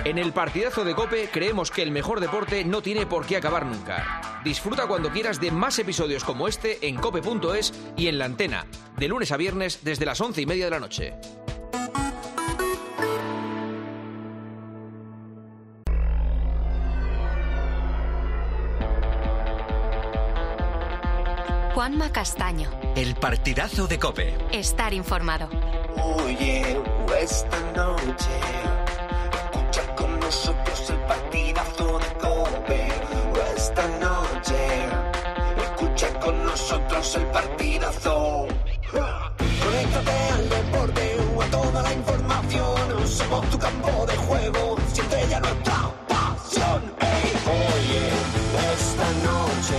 En el partidazo de COPE creemos que el mejor deporte no tiene por qué acabar nunca. Disfruta cuando quieras de más episodios como este en cope.es y en la antena, de lunes a viernes desde las 11:30 de la noche. Juanma Castaño. El partidazo de COPE. Estar informado. Oye, esta noche escucha con nosotros el partidazo de COPE. Esta noche escucha con nosotros el partidazo. Conéctate al deporte o a toda la información. Somos tu campo de juego, siente ya nuestra pasión. Hey, oye, esta noche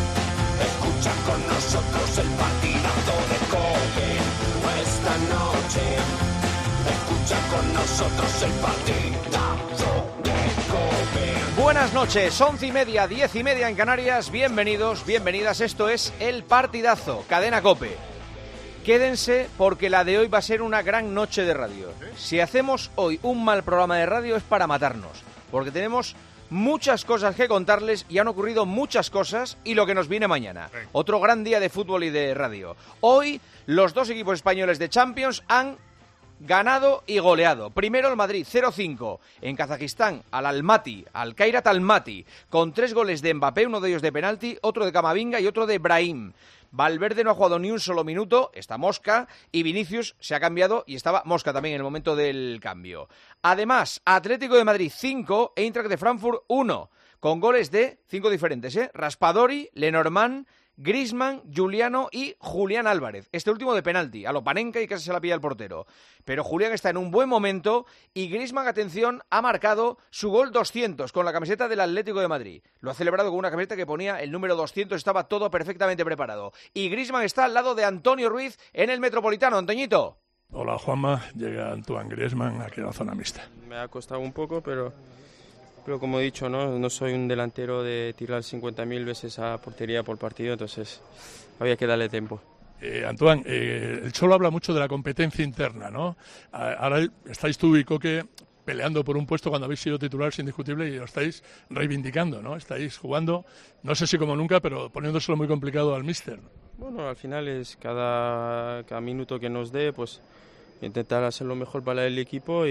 escucha con nosotros el partidazo de COPE. Esta noche escucha con nosotros el partidazo de COPE. Buenas noches, 11:30, 10:30 en Canarias. Bienvenidos, bienvenidas. Esto es El Partidazo, Cadena COPE. Quédense porque la de hoy va a ser una gran noche de radio. Si hacemos hoy un mal programa de radio es para matarnos, porque tenemos muchas cosas que contarles y han ocurrido muchas cosas y lo que nos viene mañana. Otro gran día de fútbol y de radio. Hoy los dos equipos españoles de Champions han ganado y goleado. Primero el Madrid, 0-5 en Kazajistán al Almaty, al Kairat Almaty, con 3 goles de Mbappé, uno de ellos de penalti, otro de Camavinga y otro de Brahim. Valverde no ha jugado ni un solo minuto, está Mosca, y Vinicius se ha cambiado y estaba Mosca también en el momento del cambio. Además, Atlético de Madrid 5, Eintracht de Frankfurt 1, con goles de 5 diferentes, Raspadori, Lenormand, Griezmann, Juliano y Julián Álvarez. Este último de penalti, a lo Panenka y casi se la pilla el portero. Pero Julián está en un buen momento y Griezmann, atención, ha marcado su gol 200 con la camiseta del Atlético de Madrid. Lo ha celebrado con una camiseta que ponía el número 200, estaba todo perfectamente preparado. Y Griezmann está al lado de Antonio Ruiz en el Metropolitano. Antoñito. Hola Juanma, llega Antoine Griezmann aquí a la zona mixta. Me ha costado un poco, pero como he dicho, no soy un delantero de tirar 50.000 veces a portería por partido, entonces había que darle tiempo. Antoine, el Cholo habla mucho de la competencia interna, ¿no? Ahora estáis tú y Coque peleando por un puesto cuando habéis sido titulares indiscutible y lo estáis reivindicando, ¿no? Estáis jugando, no sé si como nunca, pero poniéndoselo muy complicado al míster. Bueno, al final es cada minuto que nos dé, pues intentar hacer lo mejor para el equipo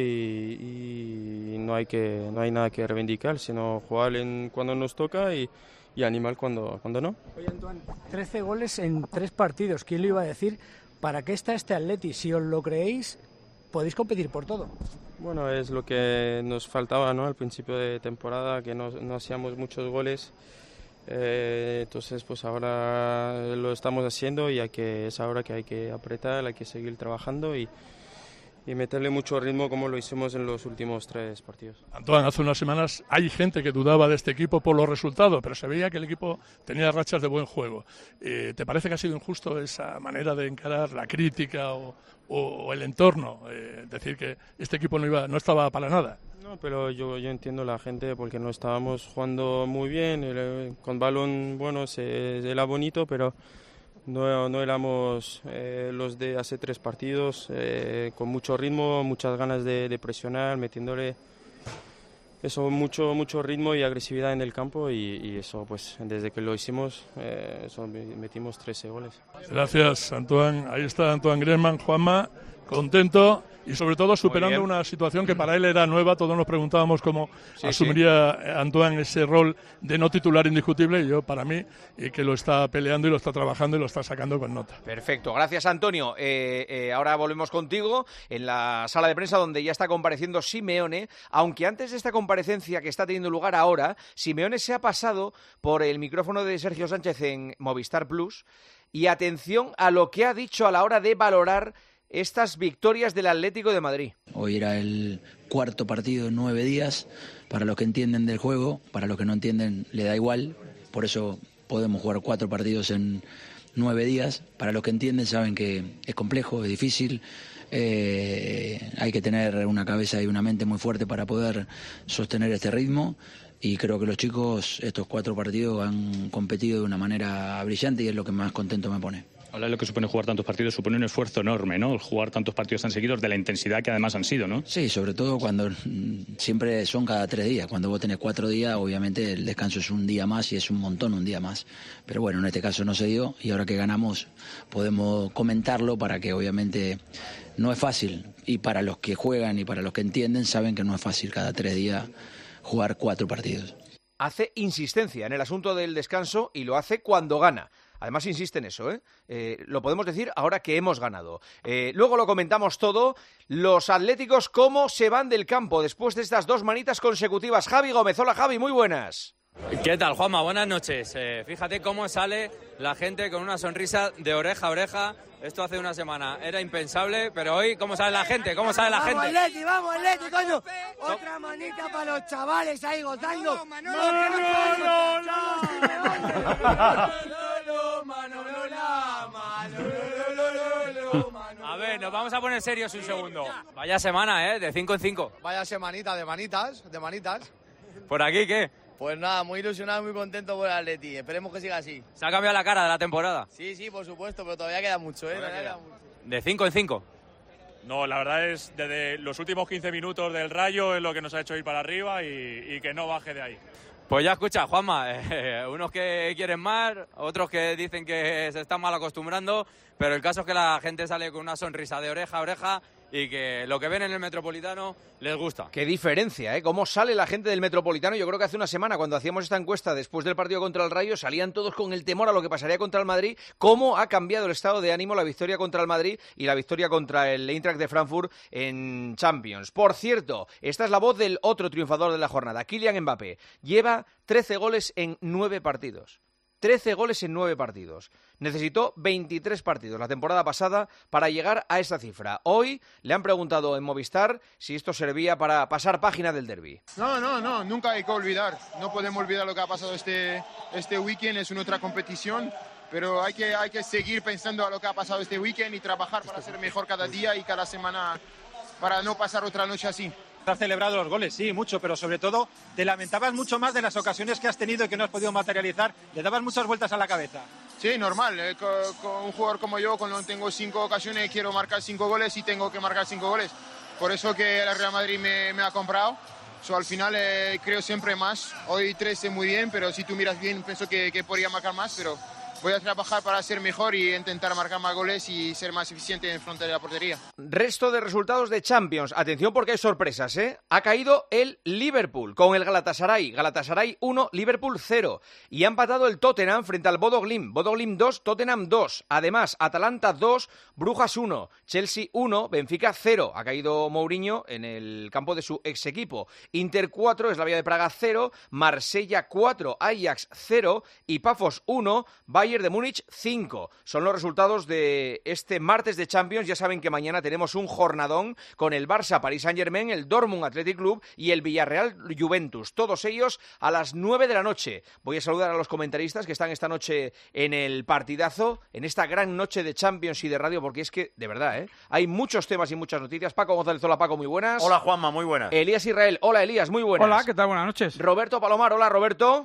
y no hay nada que reivindicar, sino jugar cuando nos toca y animar cuando no. Oye, Antoine, 13 goles en 3 partidos, ¿quién lo iba a decir? ¿Para qué está este Atleti? Si os lo creéis, podéis competir por todo. Bueno, es lo que nos faltaba, ¿no? Al principio de temporada, que no hacíamos muchos goles. Entonces pues ahora lo estamos haciendo y es ahora que hay que apretar, hay que seguir trabajando y meterle mucho ritmo como lo hicimos en los últimos 3 partidos. Antoine, hace unas semanas hay gente que dudaba de este equipo por los resultados, pero se veía que el equipo tenía rachas de buen juego. ¿Te parece que ha sido injusto esa manera de encarar la crítica o el entorno? Decir que este equipo no estaba para nada. No, pero yo entiendo la gente porque no estábamos jugando muy bien, con balón bueno era bonito, pero no éramos los de hace 3 partidos, con mucho ritmo, muchas ganas de presionar, metiéndole eso mucho ritmo y agresividad en el campo y eso pues desde que lo hicimos metimos 13 goles. Gracias Antoine, ahí está Antoine Griezmann. Juanma, contento y sobre todo superando una situación que para él era nueva. Todos nos preguntábamos cómo asumiría Antoine ese rol de no titular indiscutible, y yo para mí que lo está peleando y lo está trabajando y lo está sacando con nota. Perfecto, gracias Antonio. Ahora volvemos contigo en la sala de prensa donde ya está compareciendo Simeone, aunque antes de esta comparecencia que está teniendo lugar ahora, Simeone se ha pasado por el micrófono de Sergio Sánchez en Movistar Plus y atención a lo que ha dicho a la hora de valorar estas victorias del Atlético de Madrid. Hoy era el 4º partido en 9 días. Para los que entienden del juego, para los que no entienden le da igual. Por eso podemos jugar 4 partidos en 9 días. Para los que entienden saben que es complejo, es difícil. Hay que tener una cabeza y una mente muy fuerte para poder sostener este ritmo. Y creo que los chicos estos 4 partidos han competido de una manera brillante y es lo que más contento me pone. Hablar de lo que supone jugar tantos partidos supone un esfuerzo enorme, ¿no? El jugar tantos partidos tan seguidos, de la intensidad que además han sido, ¿no? Sí, sobre todo cuando siempre son cada 3 días. Cuando vos tenés 4 días, obviamente el descanso es un día más y es un montón un día más. Pero bueno, en este caso no se dio y ahora que ganamos podemos comentarlo para que obviamente no es fácil. Y para los que juegan y para los que entienden saben que no es fácil cada 3 días jugar 4 partidos. Hace insistencia en el asunto del descanso y lo hace cuando gana. Además insiste en eso, lo podemos decir ahora que hemos ganado. Luego lo comentamos todo. Los atléticos, ¿cómo se van del campo después de estas 2 manitas consecutivas? Javi Gómez, hola Javi, muy buenas. ¿Qué tal, Juanma? Buenas noches. Fíjate cómo sale la gente con una sonrisa de oreja a oreja. Esto hace una semana era impensable, pero hoy, ¿cómo sale la gente? ¿Cómo sale la gente? Vamos, Atleti, coño. Otra manita para los chavales ahí gozando. A ver, nos vamos a poner serios un segundo. Vaya semana, de 5 en 5. Vaya semanita de manitas. ¿Por aquí qué? Pues nada, muy ilusionado, muy contento por el Atleti. Esperemos que siga así. ¿Se ha cambiado la cara de la temporada? Sí, por supuesto, pero todavía queda mucho, ¿De 5 en 5? No, la verdad es desde los últimos 15 minutos del Rayo es lo que nos ha hecho ir para arriba y que no baje de ahí. Pues ya escucha, Juanma, unos que quieren más, otros que dicen que se están mal acostumbrando, pero el caso es que la gente sale con una sonrisa de oreja a oreja y que lo que ven en el Metropolitano les gusta. Qué diferencia, ¿eh? Cómo sale la gente del Metropolitano. Yo creo que hace una semana, cuando hacíamos esta encuesta después del partido contra el Rayo, salían todos con el temor a lo que pasaría contra el Madrid. Cómo ha cambiado el estado de ánimo la victoria contra el Madrid y la victoria contra el Eintracht de Frankfurt en Champions. Por cierto, esta es la voz del otro triunfador de la jornada, Kylian Mbappé. Lleva 13 goles en 9 partidos. 13 goles en 9 partidos. Necesitó 23 partidos la temporada pasada para llegar a esa cifra. Hoy le han preguntado en Movistar si esto servía para pasar página del derbi. No, nunca hay que olvidar. No podemos olvidar lo que ha pasado este weekend, es una otra competición, pero hay que seguir pensando a lo que ha pasado este weekend y trabajar para ser mejor cada día y cada semana para no pasar otra noche así. Has celebrado los goles, sí, mucho, pero sobre todo te lamentabas mucho más de las ocasiones que has tenido y que no has podido materializar. Le dabas muchas vueltas a la cabeza. Sí, normal. Con un jugador como yo, cuando tengo 5 ocasiones, quiero marcar 5 goles y tengo que marcar 5 goles. Por eso que el Real Madrid me ha comprado. Al final creo siempre más. Hoy 13 muy bien, pero si tú miras bien, pienso que podría marcar más, pero voy a trabajar para ser mejor y intentar marcar más goles y ser más eficiente en frente de la portería. Resto de resultados de Champions. Atención porque hay sorpresas, ¿eh? Ha caído el Liverpool con el Galatasaray. Galatasaray 1, Liverpool 0. Y ha empatado el Tottenham frente al Bodo Glimt. Bodo Glimt 2, Tottenham 2. Además, Atalanta 2, Brujas 1. Chelsea 1, Benfica 0. Ha caído Mourinho en el campo de su ex equipo. Inter 4, Slavia de Praga 0. Marsella 4, Ajax 0. Y Pafos 1, Bayern de Múnich 5. Son los resultados de este martes de Champions. Ya saben que mañana tenemos un jornadón con el Barça Paris Saint-Germain, el Dortmund Athletic Club y el Villarreal Juventus. Todos ellos a las 9 de la noche. Voy a saludar a los comentaristas que están esta noche en el partidazo, en esta gran noche de Champions y de radio, porque es que, de verdad, hay muchos temas y muchas noticias. Paco González, hola Paco, muy buenas. Hola Juanma, muy buenas. Elías Israel, hola Elías, muy buenas. Hola, ¿qué tal? Buenas noches. Roberto Palomar, hola Roberto.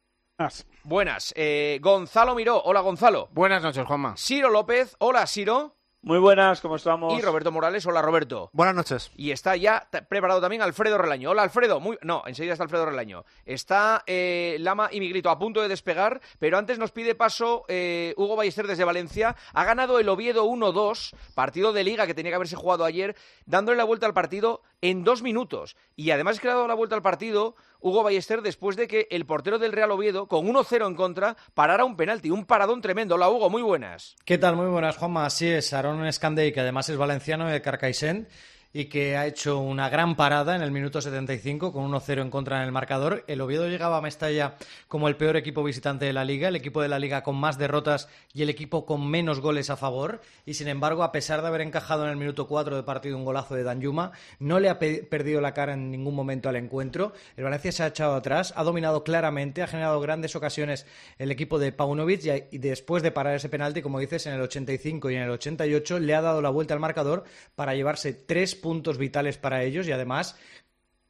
Buenas. Gonzalo Miró, hola Gonzalo. Buenas noches, Juanma. Ciro López, hola Ciro. Muy buenas, ¿cómo estamos? Y Roberto Morales, hola Roberto. Buenas noches. Y está ya preparado también Alfredo Relaño. Hola Alfredo. Enseguida está Alfredo Relaño. Está Lama y Miguelito a punto de despegar, pero antes nos pide paso Hugo Ballester desde Valencia. Ha ganado el Oviedo 1-2, partido de Liga que tenía que haberse jugado ayer, dándole la vuelta al partido en 2 minutos. Y además es que le ha dado la vuelta al partido Hugo Ballester después de que el portero del Real Oviedo, con 1-0 en contra, parara un penalti, un paradón tremendo. Hola Hugo, muy buenas. ¿Qué tal? Muy buenas, Juanma. Así es, Aaron Escandey, que además es valenciano de Carcaixent y que ha hecho una gran parada en el minuto 75 con 1-0 en contra en el marcador. El Oviedo llegaba a Mestalla como el peor equipo visitante de la Liga, el equipo de la Liga con más derrotas y el equipo con menos goles a favor, y sin embargo, a pesar de haber encajado en el minuto 4 de partido un golazo de Danjuma, no le ha perdido la cara en ningún momento al encuentro. El Valencia se ha echado atrás, ha dominado claramente, ha generado grandes ocasiones el equipo de Paunovic y después de parar ese penalti, como dices, en el 85 y en el 88, le ha dado la vuelta al marcador para llevarse 3 puntos vitales para ellos y además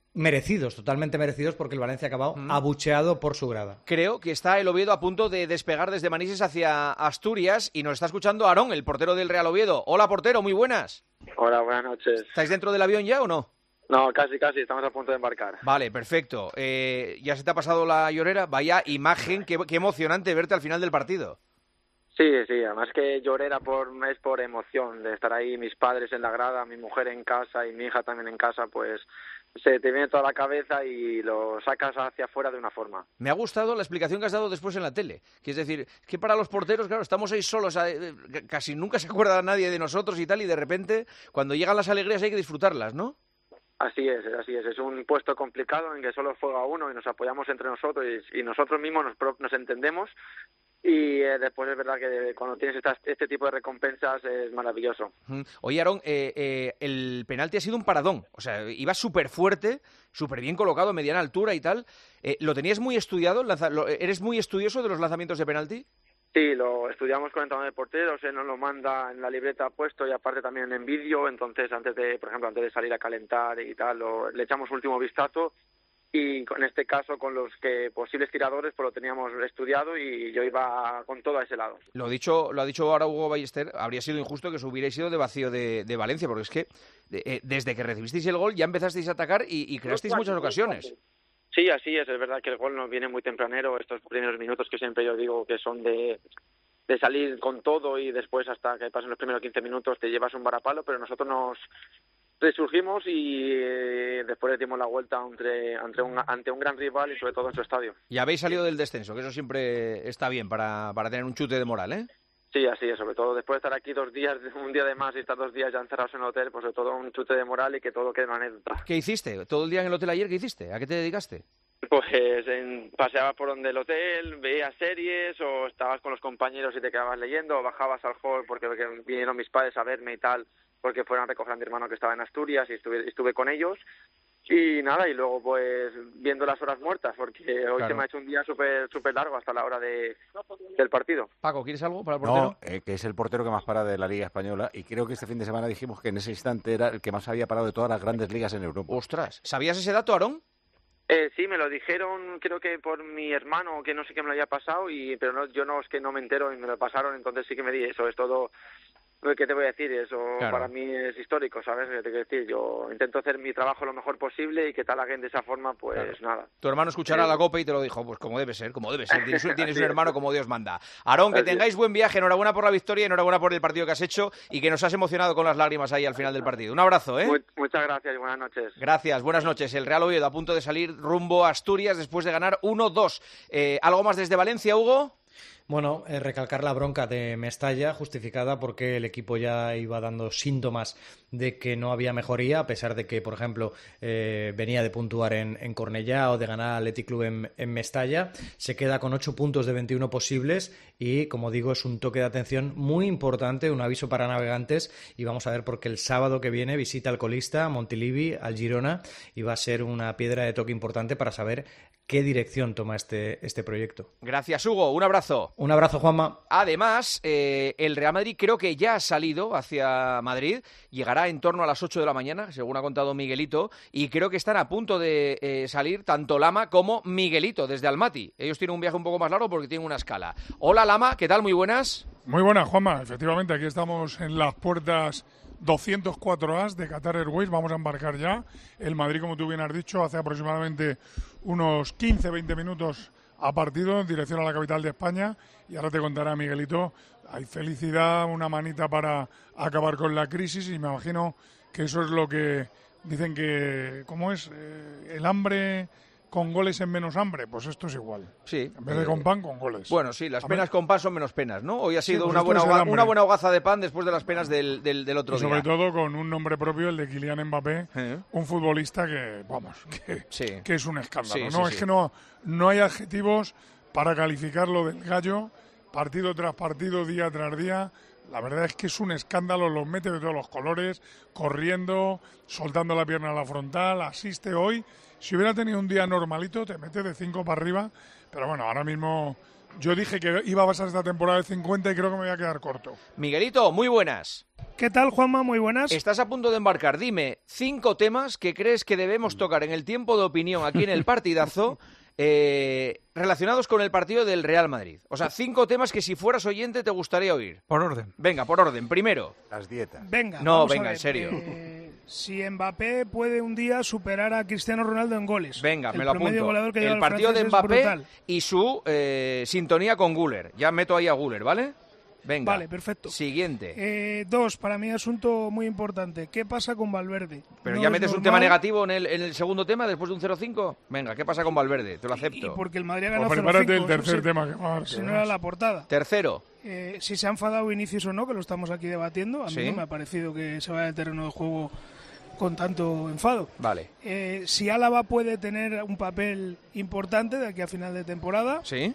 merecidos, totalmente merecidos, porque el Valencia ha acabado abucheado por su grada. Creo que está el Oviedo a punto de despegar desde Manises hacia Asturias y nos está escuchando Aarón, el portero del Real Oviedo. Hola, portero, muy buenas. Hola, buenas noches. ¿Estáis dentro del avión ya o no? No, casi, estamos a punto de embarcar. Vale, perfecto. ¿Ya se te ha pasado la llorera? Vaya imagen, qué emocionante verte al final del partido. Sí, además que llorera es por emoción, de estar ahí, mis padres en la grada, mi mujer en casa y mi hija también en casa, pues se te viene toda la cabeza y lo sacas hacia afuera de una forma. Me ha gustado la explicación que has dado después en la tele, que es decir, que para los porteros, claro, estamos ahí solos, casi nunca se acuerda nadie de nosotros y tal, y de repente, cuando llegan las alegrías hay que disfrutarlas, ¿no? Así es, es un puesto complicado en que solo juega uno y nos apoyamos entre nosotros y nosotros mismos nos entendemos. Y después es verdad que cuando tienes este tipo de recompensas es maravilloso. Oye, Aarón, el penalti ha sido un paradón. O sea, iba súper fuerte, súper bien colocado, mediana altura y tal. ¿Lo tenías muy estudiado? ¿Eres muy estudioso de los lanzamientos de penalti? Sí, lo estudiamos con el entrenador de porteros, él nos lo manda en la libreta puesto y aparte también en vídeo. Entonces, antes de salir a calentar y tal, le echamos último vistazo. Y en este caso con los posibles tiradores pues lo teníamos estudiado y yo iba con todo a ese lado. Lo ha dicho ahora Hugo Ballester, habría sido injusto que os hubierais ido de vacío de Valencia, porque es que desde que recibisteis el gol ya empezasteis a atacar y creasteis muchas ocasiones. Sí, así es verdad que el gol nos viene muy tempranero, estos primeros minutos que siempre yo digo que son de salir con todo y después hasta que pasen los primeros 15 minutos te llevas un varapalo, pero nosotros nos resurgimos y después le dimos la vuelta ante un gran rival y sobre todo en su estadio. Y habéis salido del descenso, que eso siempre está bien para tener un chute de moral, ¿eh? Sí, así es, sobre todo después de estar aquí 2 días, un día de más y estar 2 días ya encerrados en el hotel, pues sobre todo un chute de moral y que todo quede una anécdota. ¿Qué hiciste? ¿Todo el día en el hotel ayer qué hiciste? ¿A qué te dedicaste? Pues paseabas por donde el hotel, veías series o estabas con los compañeros y te quedabas leyendo o bajabas al hall porque vinieron mis padres a verme y tal, porque fueron a recoger a mi hermano que estaba en Asturias y estuve con ellos y nada, y luego pues viendo las horas muertas porque hoy se me ha hecho un día súper largo hasta la hora del partido. Paco, ¿quieres algo para el portero? No, que es el portero que más para de la Liga Española y creo que este fin de semana dijimos que en ese instante era el que más había parado de todas las grandes ligas en Europa. ¡Ostras! ¿Sabías ese dato, Aarón? Sí, me lo dijeron, creo que por mi hermano, que no sé qué me lo había pasado, pero no, yo no es que no me entero y me lo pasaron, entonces sí que me di eso, es todo. ¿Qué te voy a decir? Eso claro. Para mí es histórico, ¿sabes? ¿Qué te quiero decir? Yo intento hacer mi trabajo lo mejor posible y que tal alguien de esa forma, pues claro. Nada. Tu hermano escuchará la COPE y te lo dijo, pues como debe ser. Tienes un hermano como Dios manda. Aarón, que tengáis buen viaje, enhorabuena por la victoria, enhorabuena por el partido que has hecho y que nos has emocionado con las lágrimas ahí al final del partido. Un abrazo, ¿eh? Muchas gracias y buenas noches. Gracias, buenas noches. El Real Oviedo a punto de salir rumbo a Asturias después de ganar 1-2. ¿Algo más desde Valencia, Hugo? Bueno, recalcar la bronca de Mestalla, justificada porque el equipo ya iba dando síntomas de que no había mejoría, a pesar de que, por ejemplo, venía de puntuar en Cornellá o de ganar al Athletic Club en Mestalla. Se queda con 8 puntos de 21 posibles y, como digo, es un toque de atención muy importante, un aviso para navegantes, y vamos a ver porque el sábado que viene visita al colista, Montilivi, al Girona, y va a ser una piedra de toque importante para saber qué dirección toma este proyecto. Gracias, Hugo. Un abrazo. Un abrazo, Juanma. Además, el Real Madrid creo que ya ha salido hacia Madrid. Llegará en torno a las 8 de la mañana, según ha contado Miguelito. Y creo que están a punto de salir tanto Lama como Miguelito desde Almaty. Ellos tienen un viaje un poco más largo porque tienen una escala. Hola, Lama. ¿Qué tal? Muy buenas. Muy buenas, Juanma. Efectivamente, aquí estamos en las puertas 204A de Qatar Airways, vamos a embarcar ya. El Madrid, como tú bien has dicho, hace aproximadamente unos 15-20 minutos ha partido en dirección a la capital de España y ahora te contará Miguelito, hay felicidad, una manita para acabar con la crisis y me imagino que eso es lo que dicen que, ¿cómo es? El hambre con goles en menos hambre, pues esto es igual. Sí. En vez de con pan, con goles. Bueno, sí, las penas con pan son menos penas, ¿no? Hoy ha sido una buena hogaza de pan después de las penas del otro día. Sobre todo con un nombre propio, el de Kylian Mbappé, un futbolista que, vamos, que es un escándalo. Es que no hay adjetivos para calificarlo del gallo, partido tras partido, día tras día. La verdad es que es un escándalo, los mete de todos los colores, corriendo, soltando la pierna a la frontal, asiste hoy. Si hubiera tenido un día normalito, te mete de 5 para arriba, pero bueno, ahora mismo Yo dije que iba a pasar esta temporada de 50 y creo que me voy a quedar corto. Miguelito, muy buenas. ¿Qué tal, Juanma? Muy buenas. Estás a punto de embarcar. Dime 5 temas que crees que debemos tocar en el tiempo de opinión aquí en el partidazo relacionados con el partido del Real Madrid. O sea, 5 temas que si fueras oyente te gustaría oír. Por orden. Venga, por orden. Primero. Las dietas. Venga. No, vamos a venga, ver. en serio. Si Mbappé puede un día superar a Cristiano Ronaldo en goles. Venga, el me lo promedio apunto. goleador que lleva El partido de francés es Mbappé brutal. y su sintonía con Güler. Ya meto ahí a Güler, ¿vale? Venga. Vale, perfecto. Siguiente. 2, para mí asunto muy importante. ¿Qué pasa con Valverde? Pero No ya es metes un normal, tema negativo en el segundo tema después de un 0-5. Venga, ¿qué pasa con Valverde? Te lo acepto. Y porque el Madrid ha ganado Pues prepárate 0-5, el tercer si- tema que va a Si no era la portada. Tercero. Si se ha enfadado Vinicius o no, que lo estamos aquí debatiendo. A mí Sí. no me ha parecido que se vaya del terreno de juego con tanto enfado. Vale. Si Álava puede tener un papel importante de aquí a final de temporada. Sí.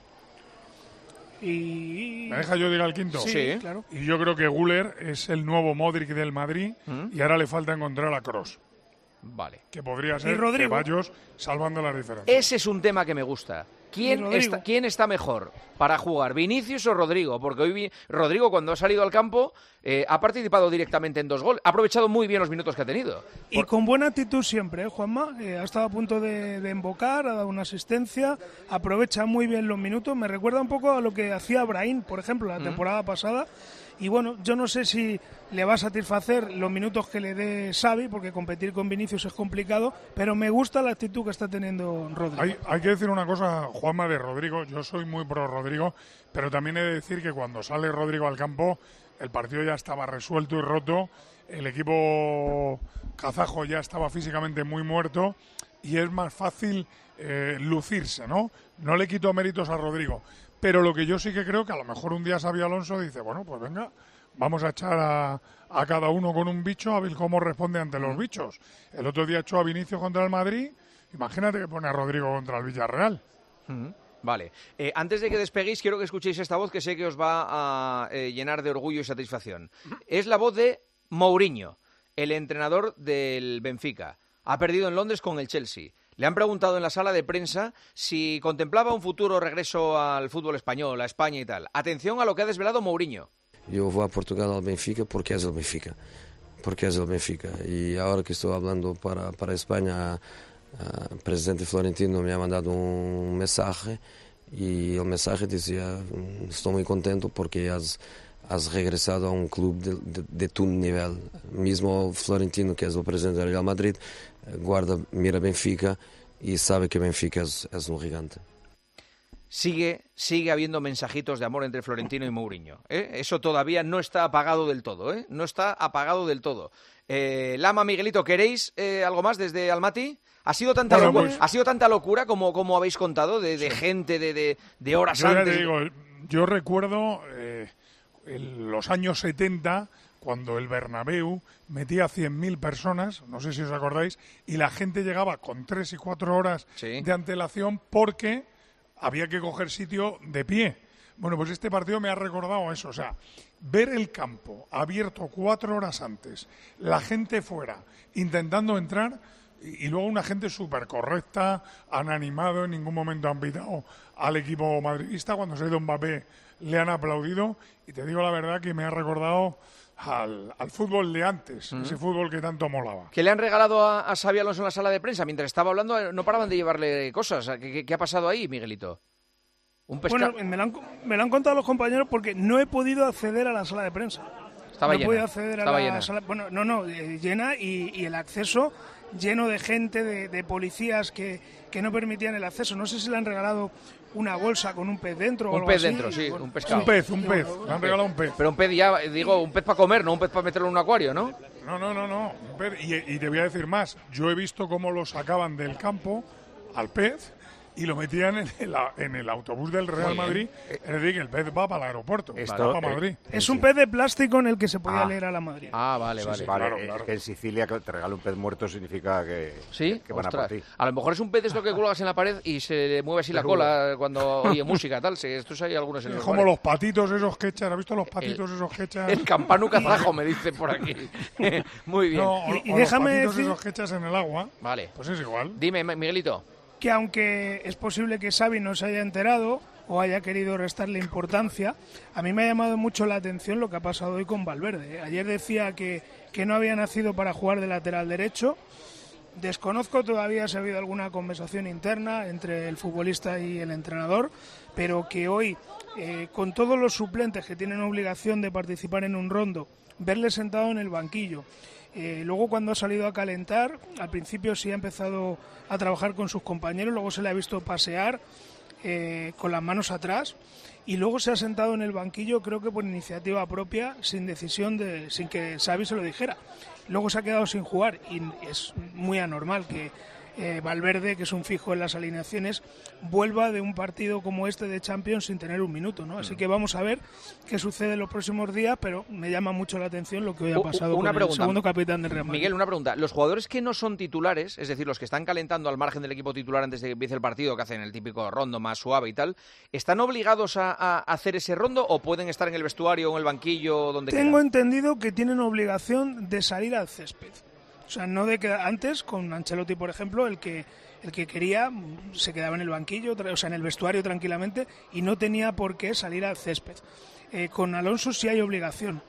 Y... ¿Me deja yo diga el quinto? Sí, claro. Y yo creo que Güler es el nuevo Modric del Madrid y ahora le falta encontrar a Kroos. Vale. Que podría ¿Y ser Rodrigo? Ceballos salvando las diferencias. Ese es un tema que me gusta. ¿Y Rodrigo? ¿Quién está mejor para jugar, Vinicius o Rodrigo? Porque hoy Rodrigo, cuando ha salido al campo, ha participado directamente en 2 goles. Ha aprovechado muy bien los minutos que ha tenido. Y con buena actitud siempre, Juanma. Ha estado a punto de embocar, ha dado una asistencia, aprovecha muy bien los minutos. Me recuerda un poco a lo que hacía Brahim, por ejemplo, la temporada pasada. Y bueno, yo no sé si le va a satisfacer los minutos que le dé Xavi, porque competir con Vinicius es complicado, pero me gusta la actitud que está teniendo Rodrigo. Hay que decir una cosa, Juanma, de Rodrigo. Yo soy muy pro Rodrigo, pero también he de decir que cuando sale Rodrigo al campo, el partido ya estaba resuelto y roto. El equipo kazajo ya estaba físicamente muy muerto y es más fácil lucirse, ¿no? No le quito méritos a Rodrigo. Pero lo que yo sí que creo que a lo mejor un día Xabi Alonso dice, bueno, pues venga, vamos a echar a cada uno con un bicho a ver cómo responde ante los bichos. El otro día echó a Vinicius contra el Madrid, imagínate que pone a Rodrigo contra el Villarreal. Vale. Antes de que despeguéis, quiero que escuchéis esta voz que sé que os va a llenar de orgullo y satisfacción. Es la voz de Mourinho, el entrenador del Benfica. Ha perdido en Londres con el Chelsea. Le han preguntado en la sala de prensa si contemplaba un futuro regreso al fútbol español, a España y tal. Atención a lo que ha desvelado Mourinho. Yo voy a Portugal al Benfica porque es el Benfica. Porque es el Benfica. Y ahora que estoy hablando para España, el presidente Florentino me ha mandado un mensaje y el mensaje decía, estoy muy contento porque has regresado a un club de tu nivel. Mismo Florentino, que es el presidente del Real Madrid, mira Benfica y sabe que Benfica es un gigante. Sigue habiendo mensajitos de amor entre Florentino y Mourinho. Eso todavía no está apagado del todo. No está apagado del todo. Lama, Miguelito, ¿queréis algo más desde Almaty? ¿Ha sido tanta locura como habéis contado de gente de horas Yo ya antes? te digo, yo recuerdo los años 70, cuando el Bernabéu metía 100.000 personas, no sé si os acordáis, y la gente llegaba con 3 y 4 horas de antelación porque había que coger sitio de pie. Bueno, pues este partido me ha recordado eso, o sea, ver el campo abierto 4 horas antes, la gente fuera, intentando entrar, y luego una gente súper correcta, han animado, en ningún momento han pitado al equipo madridista. Cuando se ha ido Mbappé le han aplaudido, y te digo la verdad que me ha recordado al fútbol de antes, ese fútbol que tanto molaba. ¿Qué le han regalado a Xabi Alonso en la sala de prensa? Mientras estaba hablando no paraban de llevarle cosas. ¿Qué ha pasado ahí, Miguelito? Bueno, me lo han contado los compañeros porque no he podido acceder a la sala de prensa. Estaba no llena. he podido acceder a Estaba la llena. sala. Bueno, no, llena y el acceso lleno de gente, de policías que no permitían el acceso. No sé si le han regalado una bolsa con un pez dentro o Un algo pez así. dentro, sí, Bueno, un pescado. Un pez. Le han regalado un pez. Pero un pez ya, digo, un pez para comer, no un pez para meterlo en un acuario, ¿no? No. Un pez. Y te voy a decir más. Yo he visto cómo lo sacaban del campo al pez y lo metían en el autobús del Real Madrid. Es decir, que el pez va para el aeropuerto, va para Madrid. Es un pez de plástico en el que se podía leer a la Madrid. Vale. Claro. Que en Sicilia que te regale un pez muerto significa que van a por Ostras. ti. A lo mejor es un pez de esto que cuelgas en la pared y se le mueve así la cola cuando oye música, tal. Estos hay algunos en Es los como bares. los patitos esos que echan. ¿Has visto los patitos esos que echan? El campanu kazajo, me dicen por aquí. Muy bien. No, o déjame los patitos decir- esos que echas en el agua. Vale. Pues es igual. Dime, Miguelito. Que aunque es posible que Xavi no se haya enterado o haya querido restarle importancia. A mí me ha llamado mucho la atención lo que ha pasado hoy con Valverde. Ayer decía que no había nacido para jugar de lateral derecho. Desconozco todavía si ha habido alguna conversación interna entre el futbolista y el entrenador, pero que hoy, con todos los suplentes que tienen obligación de participar en un rondo, verle sentado en el banquillo. Luego cuando ha salido a calentar, al principio sí ha empezado a trabajar con sus compañeros, luego se le ha visto pasear con las manos atrás y luego se ha sentado en el banquillo, creo que por iniciativa propia, sin decisión, sin que Xavi se lo dijera. Luego se ha quedado sin jugar y es muy anormal que Valverde, que es un fijo en las alineaciones, vuelva de un partido como este de Champions sin tener un minuto, ¿no? Así que vamos a ver qué sucede en los próximos días, pero me llama mucho la atención lo que hoy ha pasado con el segundo capitán del Real Madrid. Miguel, una pregunta. Los jugadores que no son titulares, es decir, los que están calentando al margen del equipo titular antes de que empiece el partido, que hacen el típico rondo más suave y tal, ¿están obligados a hacer ese rondo o pueden estar en el vestuario o en el banquillo donde Tengo entendido que tienen obligación de salir al césped. O sea, no de que antes, con Ancelotti, por ejemplo, el que quería se quedaba en el banquillo, o sea, en el vestuario tranquilamente, y no tenía por qué salir al césped. Con Alonso sí hay obligación.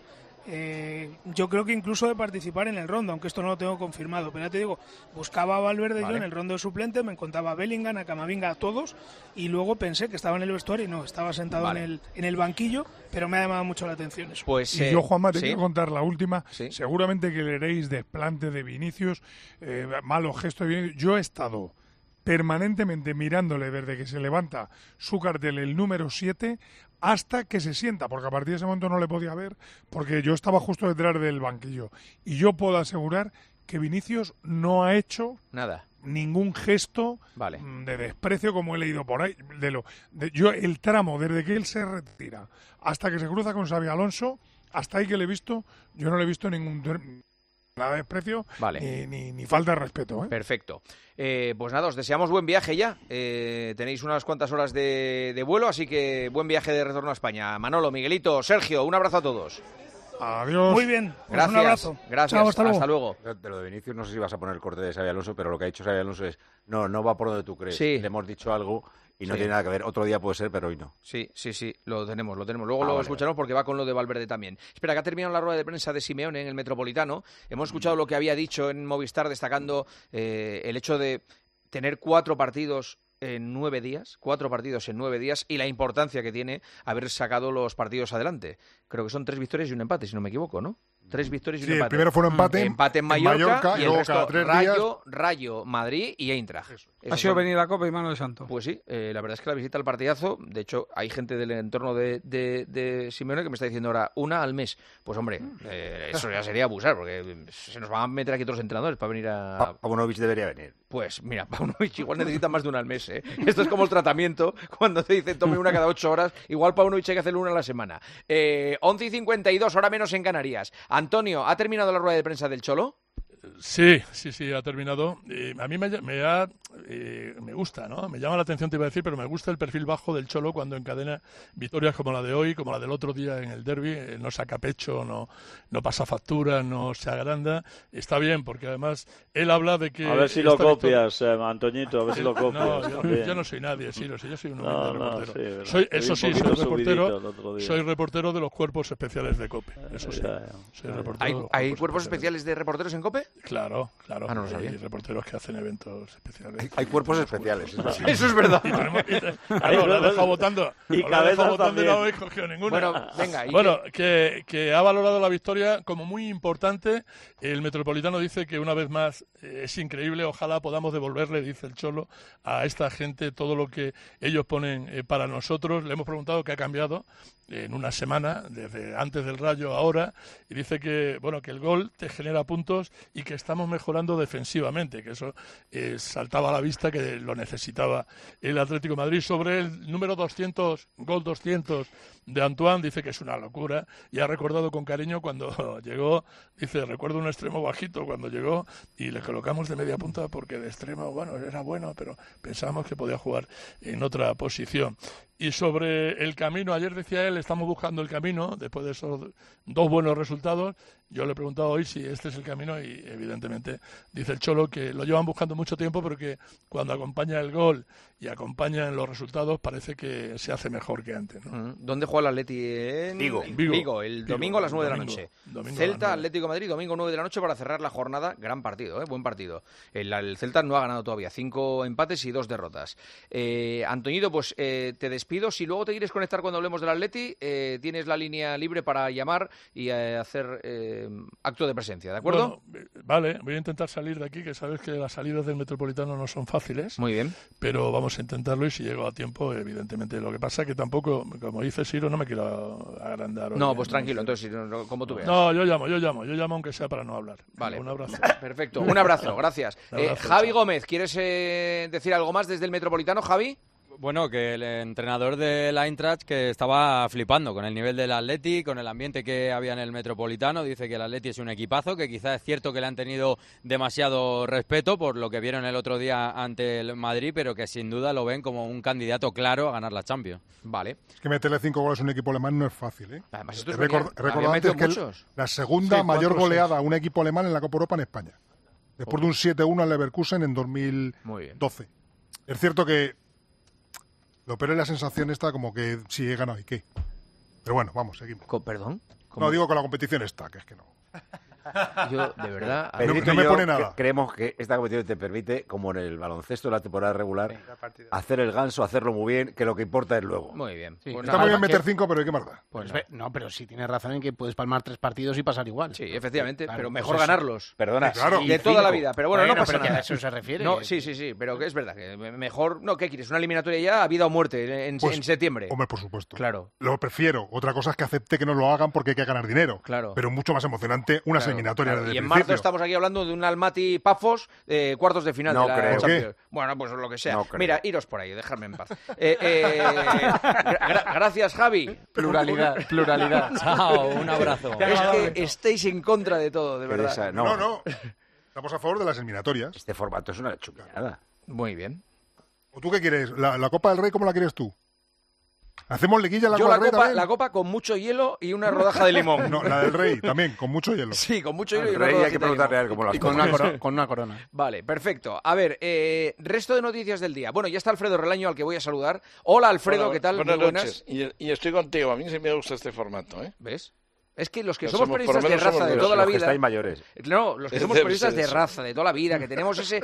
Yo creo que incluso de participar en el rondo, aunque esto no lo tengo confirmado, pero ya te digo, buscaba a Valverde yo en el rondo de suplente, me encontraba a Bellingham, a Camavinga, a todos, y luego pensé que estaba en el vestuario y no, estaba sentado en el banquillo, pero me ha llamado mucho la atención eso. Pues, y yo, Juanma, te quiero contar la última. Seguramente que leeréis desplante de Vinicius, malo gesto de Vinicius. Yo he estado permanentemente mirándole desde que se levanta su cartel, el número 7, hasta que se sienta, porque a partir de ese momento no le podía ver, porque yo estaba justo detrás del banquillo. Y yo puedo asegurar que Vinicius no ha hecho ningún gesto de desprecio, como he leído por ahí. Yo el tramo, desde que él se retira hasta que se cruza con Xabi Alonso, hasta ahí que le he visto, yo no le he visto ningún nada de desprecio ni falta de respeto. Perfecto. Pues nada, os deseamos buen viaje ya. Tenéis unas cuantas horas de vuelo, así que buen viaje de retorno a España. Manolo, Miguelito, Sergio, un abrazo a todos. Adiós. Muy bien, pues gracias. Un abrazo. Gracias. Chao, hasta luego. De lo de Vinicius, no sé si vas a poner el corte de Xabi Alonso, pero lo que ha dicho Xabi Alonso es no va por donde tú crees. Le hemos dicho algo y no tiene nada que ver. Otro día puede ser, pero hoy no. Sí, lo tenemos. Luego lo escucharemos porque va con lo de Valverde también. Espera, que ha terminado la rueda de prensa de Simeone en el Metropolitano. Hemos escuchado lo que había dicho en Movistar, destacando el hecho de tener 4 partidos en 9 días, 4 partidos en 9 días, y la importancia que tiene haber sacado los partidos adelante. Creo que son 3 victorias y un empate, si no me equivoco, ¿no? 3 victorias y un empate. El primero fue un empate en Mallorca y el resto Rayo, Rayo, Madrid y Eintracht. Ha sido venir la Copa y mano de santo. Pues sí, la verdad es que la visita al partidazo, de hecho hay gente del entorno de Simeone que me está diciendo ahora 1 al mes. Pues hombre, eso ya sería abusar, porque se nos van a meter aquí otros entrenadores para venir a... Paunovic debería venir. Pues mira, Paunovic igual necesita más de 1 al mes. Esto es como el tratamiento, cuando te dicen tome una cada 8 horas, igual Paunovic hay que hacerlo 1 a la semana. 11:52, hora menos en Canarias. Antonio, ¿ha terminado la rueda de prensa del Cholo? Sí, ha terminado. A mí me gusta, ¿no? Me llama la atención, te iba a decir, pero me gusta el perfil bajo del Cholo cuando encadena victorias como la de hoy, como la del otro día en el derbi. No saca pecho, no pasa factura, no se agranda. Está bien, porque además él habla de que... A ver si lo copias, Antoñito, a ver si lo copias. No, yo no soy nadie, yo soy un humilde reportero. Soy reportero de los cuerpos especiales de COPE. Eso sí, soy reportero. ¿Hay cuerpos especiales de reporteros en COPE? Claro. No lo sabía. Hay reporteros que hacen eventos especiales. Hay cuerpos especiales. Eso es verdad. Lo he dejado votando. Y cabezas también. No he cogido ninguna. Bueno, que ha valorado la victoria como muy importante. El Metropolitano dice que una vez más es increíble. Ojalá podamos devolverle, dice el Cholo, a esta gente todo lo que ellos ponen para nosotros. Le hemos preguntado qué ha cambiado en una semana, desde antes del Rayo a ahora, y dice que el gol te genera puntos y que estamos mejorando defensivamente, que eso saltaba a la vista, que lo necesitaba el Atlético de Madrid. Sobre el número 200, gol 200 de Antoine, dice que es una locura, y ha recordado con cariño cuando llegó, dice, recuerdo un extremo bajito cuando llegó y le colocamos de media punta porque de extremo, era bueno, pero pensábamos que podía jugar en otra posición. Y sobre el camino, ayer decía él, estamos buscando el camino, después de esos 2 buenos resultados. Yo le he preguntado hoy si este es el camino y evidentemente dice el Cholo que lo llevan buscando mucho tiempo, pero que cuando acompaña el gol y acompaña en los resultados parece que se hace mejor que antes, ¿no? ¿Dónde juega el Atleti? En Vigo, el domingo a las 9 de la noche. Celta, Atlético de Madrid, domingo 9 de la noche para cerrar la jornada. Gran partido, buen partido. El Celta no ha ganado todavía, 5 empates y 2 derrotas. Antoñito, pues te despido. Si luego te quieres conectar cuando hablemos del Atleti, tienes la línea libre para llamar y hacer acto de presencia, ¿de acuerdo? Bueno, vale, voy a intentar salir de aquí, que sabes que las salidas del Metropolitano no son fáciles. Muy bien. Pero vamos a intentarlo y si llego a tiempo, evidentemente. Lo que pasa es que tampoco, como dice Siro, no me quiero agrandar. No, pues tranquilo, entonces, como tú veas. No, yo llamo, aunque sea para no hablar. Vale. Un abrazo. Perfecto, un abrazo, gracias. Javi Gómez, ¿quieres decir algo más desde el Metropolitano, Javi? Bueno, que el entrenador del Eintracht que estaba flipando con el nivel del Atleti, con el ambiente que había en el Metropolitano. Dice que el Atleti es un equipazo, que quizás es cierto que le han tenido demasiado respeto por lo que vieron el otro día ante el Madrid, pero que sin duda lo ven como un candidato claro a ganar la Champions. Vale. Es que meterle 5 goles a un equipo alemán no es fácil, ¿eh? Además, esto es recordad antes que la segunda mayor goleada a un equipo alemán en la Copa Europa en España. Después de un 7-1 al Leverkusen en 2012. Es cierto que lo peor es la sensación esta como que sí he ganado y qué. Pero bueno, vamos, seguimos. ¿Perdón? No, digo con la competición esta, que es que no. Yo, de verdad, no me pone nada. Creemos que esta competición te permite, como en el baloncesto de la temporada regular, hacer el ganso, hacerlo muy bien, que lo que importa es luego. Muy bien. Sí, pues está muy bien meter 5, pero ¿qué más da? Pues no, pero sí tienes razón en que puedes palmar 3 partidos y pasar igual. Sí, efectivamente, claro, pero mejor ganarlos. Perdona, claro. De toda la vida, pero bueno, no pasa nada. ¿A eso se refiere? No, sí, pero que es verdad, que mejor... No, ¿qué quieres? ¿Una eliminatoria ya a vida o muerte en septiembre? Hombre, por supuesto. Claro. Lo prefiero. Otra cosa es que acepte que no lo hagan porque hay que ganar dinero. Claro. Pero mucho más emocionante unas eliminatorias de en marzo estamos aquí hablando de un Almaty Pafos, cuartos de final de la creo. Champions. Bueno, pues lo que sea. No creo. Mira, iros por ahí, dejadme en paz. Gracias, Javi. Pluralidad. Chao, un abrazo. Es que estáis en contra de todo, de verdad. No. Estamos a favor de las eliminatorias. Este formato es una chupinada. Muy bien. ¿O tú qué quieres? ¿La Copa del Rey cómo la quieres tú? ¿Hacemos liguilla la Yo Copa del Rey también? la copa con mucho hielo y una rodaja de limón. No, la del Rey también, con mucho hielo. Sí, con mucho hielo y una rodaja de limón. hay que preguntarle a él cómo lo hace. Y con una corona. Vale, perfecto. A ver, resto de noticias del día. Bueno, ya está Alfredo Relaño, al que voy a saludar. Hola, Alfredo, ¿qué tal? Buenas Muy buenas. noches. Y estoy contigo. A mí sí me gusta este formato, ¿eh? ¿Ves? Es que los que Pero somos periodistas de raza de toda la vida... estáis mayores. No, los que somos periodistas de raza de toda la vida, que tenemos ese...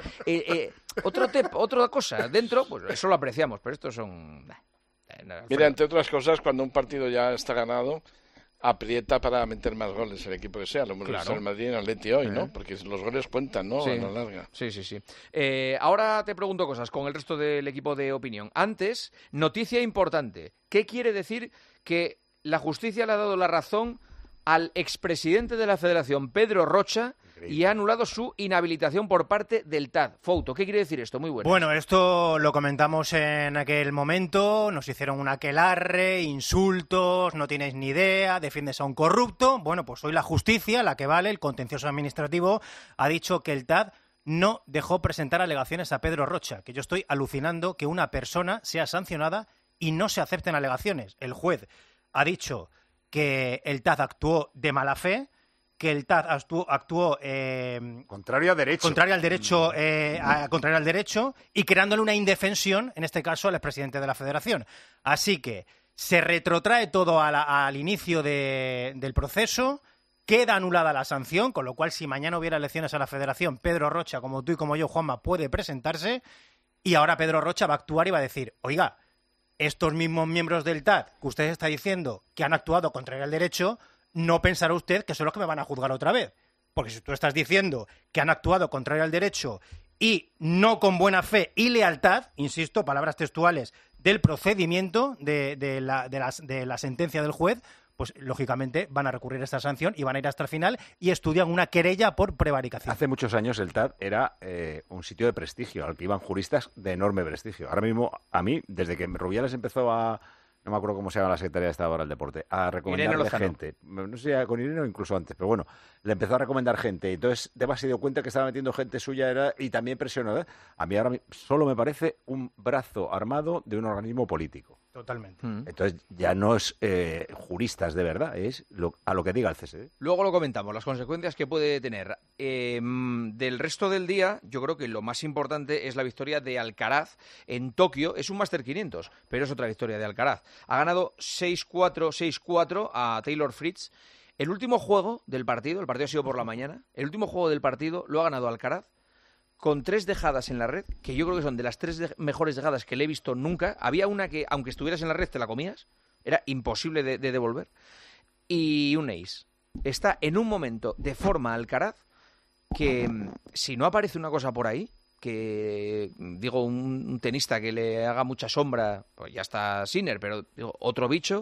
otra cosa dentro, pues eso lo apreciamos, pero estos son... Mira, entre otras cosas, cuando un partido ya está ganado, aprieta para meter más goles el equipo que sea. Lo hemos visto en el Madrid y en el Atleti hoy, ¿no? Porque los goles cuentan, ¿no? Sí. A la larga. Sí. Ahora te pregunto cosas con el resto del equipo de opinión. Antes, noticia importante. ¿Qué quiere decir que la justicia le ha dado la razón al expresidente de la Federación, Pedro Rocha, y ha anulado su inhabilitación por parte del TAD? Fouto, ¿qué quiere decir esto? Muy bueno. Bueno, esto lo comentamos en aquel momento, nos hicieron un aquelarre, insultos, no tienes ni idea, defiendes a un corrupto. Bueno, pues hoy la justicia, la que vale, el contencioso administrativo, ha dicho que el TAD no dejó presentar alegaciones a Pedro Rocha, que yo estoy alucinando que una persona sea sancionada y no se acepten alegaciones. El juez ha dicho que el TAD actuó de mala fe, que el TAD actuó contrario a derecho. Contrario al derecho y creándole una indefensión, en este caso al expresidente de la Federación. Así que se retrotrae todo al inicio del proceso, queda anulada la sanción, con lo cual si mañana hubiera elecciones a la Federación, Pedro Rocha, como tú y como yo, Juanma, puede presentarse, y ahora Pedro Rocha va a actuar y va a decir, oiga, estos mismos miembros del TAD que usted está diciendo que han actuado contrario al derecho, no pensará usted que son los que me van a juzgar otra vez. Porque si tú estás diciendo que han actuado contrario al derecho y no con buena fe y lealtad, insisto, palabras textuales del procedimiento de la sentencia del juez, pues lógicamente van a recurrir a esta sanción y van a ir hasta el final y estudian una querella por prevaricación. Hace muchos años el TAD era un sitio de prestigio, al que iban juristas de enorme prestigio. Ahora mismo, a mí, desde que Rubiales empezó a... No me acuerdo cómo se llama la secretaria de Estado ahora del deporte, a recomendarle gente. No sé, con Irene o incluso antes, pero bueno, le empezó a recomendar gente. Entonces, Debas se dio cuenta que estaba metiendo gente suya y también presionó. A mí ahora solo me parece un brazo armado de un organismo político. Totalmente. Entonces ya no es juristas de verdad, es a lo que diga el CSD. Luego lo comentamos, las consecuencias que puede tener. Del resto del día, yo creo que lo más importante es la victoria de Alcaraz en Tokio. Es un Master 500, pero es otra victoria de Alcaraz. Ha ganado 6-4, 6-4 a Taylor Fritz. El último juego del partido, el partido ha sido por la mañana, el último juego del partido lo ha ganado Alcaraz con 3 dejadas en la red, que yo creo que son de las 3 mejores dejadas que le he visto nunca. Había una que, aunque estuvieras en la red, te la comías. Era imposible de devolver. Y un ace. Está en un momento de forma Alcaraz que, si no aparece una cosa por ahí, que, digo, un tenista que le haga mucha sombra, pues ya está Sinner, pero digo, otro bicho.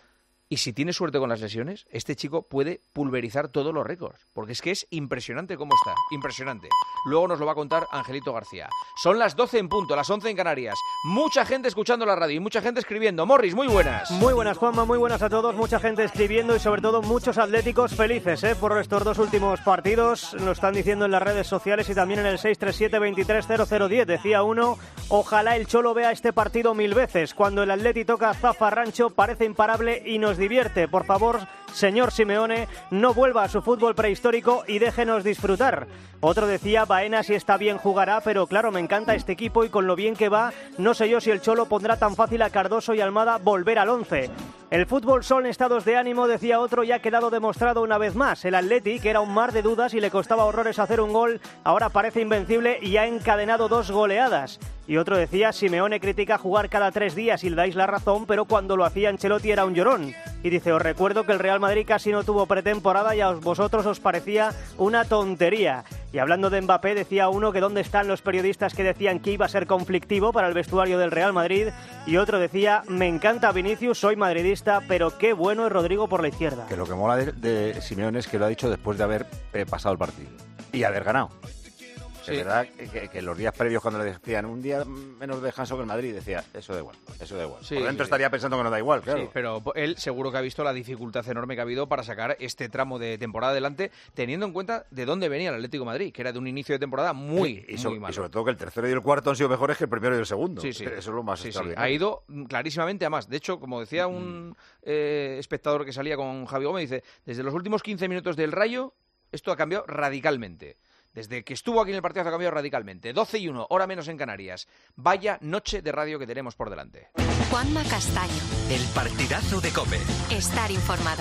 Y si tiene suerte con las lesiones, este chico puede pulverizar todos los récords. Porque es que es impresionante cómo está. Impresionante. Luego nos lo va a contar Angelito García. Son las 12 en punto, las 11 en Canarias. Mucha gente escuchando la radio y mucha gente escribiendo. Morris, muy buenas. Muy buenas, Juanma. Muy buenas a todos. Mucha gente escribiendo y sobre todo muchos atléticos felices por estos 2 últimos partidos. Lo están diciendo en las redes sociales y también en el 637-230010. Decía uno, ojalá el Cholo vea este partido 1000 veces. Cuando el Atleti toca zafarrancho parece imparable y nos divierte. Por favor, señor Simeone, no vuelva a su fútbol prehistórico y déjenos disfrutar. Otro decía, Baena si está bien jugará, pero claro, me encanta este equipo y con lo bien que va, no sé yo si el Cholo pondrá tan fácil a Cardoso y Almada volver al 11. El fútbol son estados de ánimo, decía otro, y ha quedado demostrado una vez más. El Atleti, que era un mar de dudas y le costaba horrores hacer un gol, ahora parece invencible y ha encadenado 2 goleadas. Y otro decía, Simeone critica jugar cada 3 días y le dais la razón, pero cuando lo hacía Ancelotti era un llorón. Y dice, os recuerdo que el Real Madrid casi no tuvo pretemporada y a vosotros os parecía una tontería. Y hablando de Mbappé, decía uno que dónde están los periodistas que decían que iba a ser conflictivo para el vestuario del Real Madrid. Y otro decía, me encanta Vinicius, soy madridista, pero qué bueno es Rodrigo por la izquierda. Que lo que mola de Simeone es que lo ha dicho después de haber pasado el partido y haber ganado. Sí. Es verdad que los días previos, cuando le decían un día menos de descanso que el Madrid, decía, eso da igual, eso da igual. Sí, por dentro estaría pensando que no da igual, claro. Sí, pero él seguro que ha visto la dificultad enorme que ha habido para sacar este tramo de temporada adelante, teniendo en cuenta de dónde venía el Atlético de Madrid, que era de un inicio de temporada muy malo. Y sobre todo que el tercero y el cuarto han sido mejores que el primero y el segundo. Sí, sí. Eso es lo más extraordinario. Ha ido clarísimamente a más. De hecho, como decía un espectador que salía con Javi Gómez, dice, desde los últimos 15 minutos del Rayo, esto ha cambiado radicalmente. Desde que estuvo aquí en el partido ha cambiado radicalmente. 12:01, hora menos en Canarias. Vaya noche de radio que tenemos por delante. Juanma Castaño. El partidazo de COPE. Estar informado.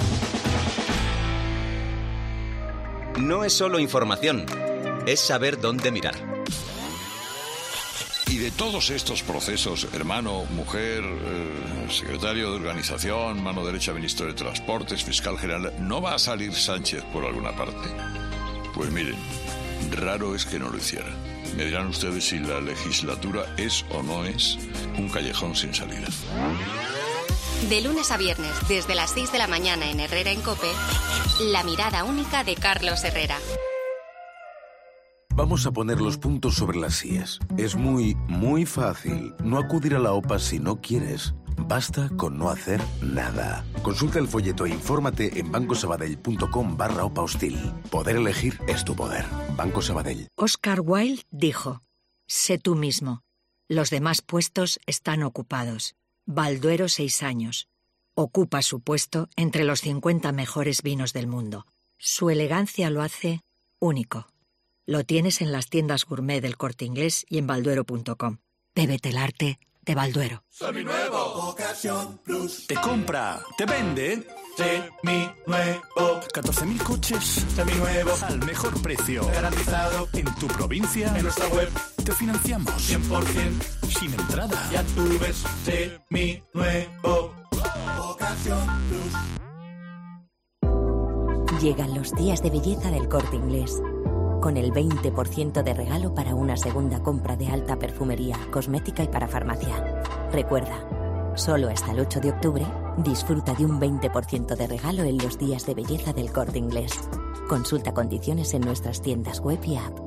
No es solo información, es saber dónde mirar. Y de todos estos procesos, hermano, mujer, secretario de organización, mano derecha ministro de Transportes, fiscal general, ¿no va a salir Sánchez por alguna parte? Pues miren, raro es que no lo hiciera. Me dirán ustedes si la legislatura es o no es un callejón sin salida. De lunes a viernes, desde las 6 de la mañana en Herrera en COPE, la mirada única de Carlos Herrera. Vamos a poner los puntos sobre las íes. Es muy fácil no acudir a la OPA si no quieres. Basta con no hacer nada. Consulta el folleto e infórmate en bancosabadell.com/OPA hostil. Poder elegir es tu poder. Banco Sabadell. Oscar Wilde dijo, sé tú mismo. Los demás puestos están ocupados. Balduero 6 años. Ocupa su puesto entre los 50 mejores vinos del mundo. Su elegancia lo hace único. Lo tienes en las tiendas gourmet del Corte Inglés y en balduero.com. Bébete el arte de Balduero. Seminuevo. Ocasión Plus. Te compra, te vende. Seminuevo. 14.000 coches. Seminuevos. Al mejor precio. Garantizado. En tu provincia. En nuestra web. Te financiamos. 100%. Sin entrada. Ya tú ves. Seminuevo. Ocasión Plus. Llegan los días de belleza del Corte Inglés. Con el 20% de regalo para una segunda compra de alta perfumería, cosmética y para farmacia. Recuerda, solo hasta el 8 de octubre, disfruta de un 20% de regalo en los días de belleza del Corte Inglés. Consulta condiciones en nuestras tiendas web y app.